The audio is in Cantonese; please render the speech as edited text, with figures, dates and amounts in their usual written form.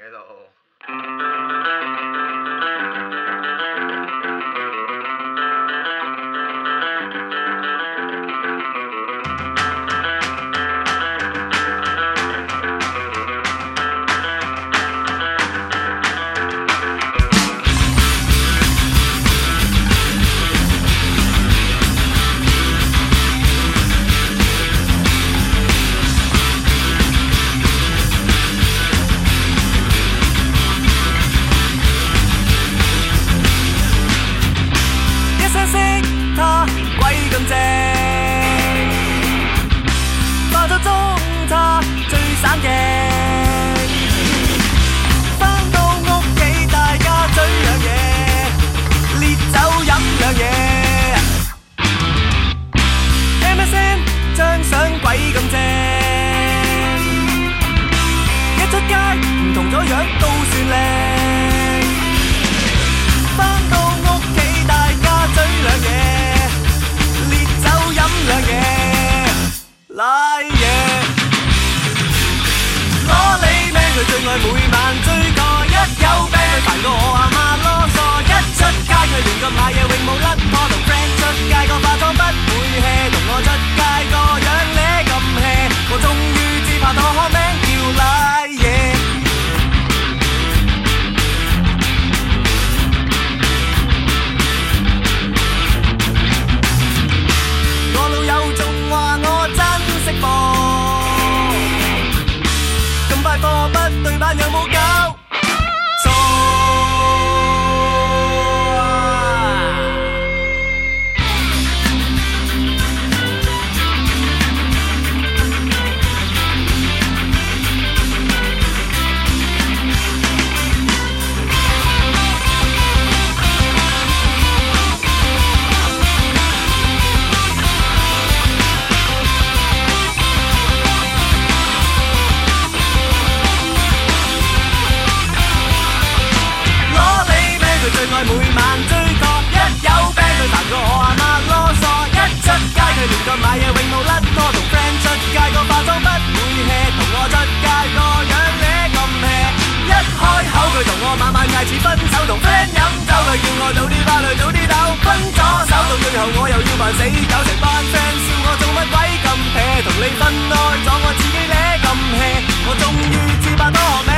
喺度。 最愛每晚追過，一有病佢煩過我阿媽囉嗦，一出街佢亂咁買嘢永冇甩拖，同 friend 出街個化妝不會 hea， 同我出街個樣呢咁 hea， 我終於知拍檔開名叫賴嘢。我老友仲話我真識貨。快貨不對版有冇搞錯最愛每晚追確，一有病佢煩過我阿媽囉嗦，一出街佢亂咁買嘢永冇甩拖，同 friend 出街個化妝不會 hea， 同我出街個樣呢咁 hea， 一開口佢同我晚晚嗌似分手，同 friend 飲酒佢叫我早啲返去早啲走，分咗手到最後我又要扮死狗，成班 friend 笑我做乜鬼咁 hea， 同你分開咗我自己呢咁 hea， 我終於知拍拖學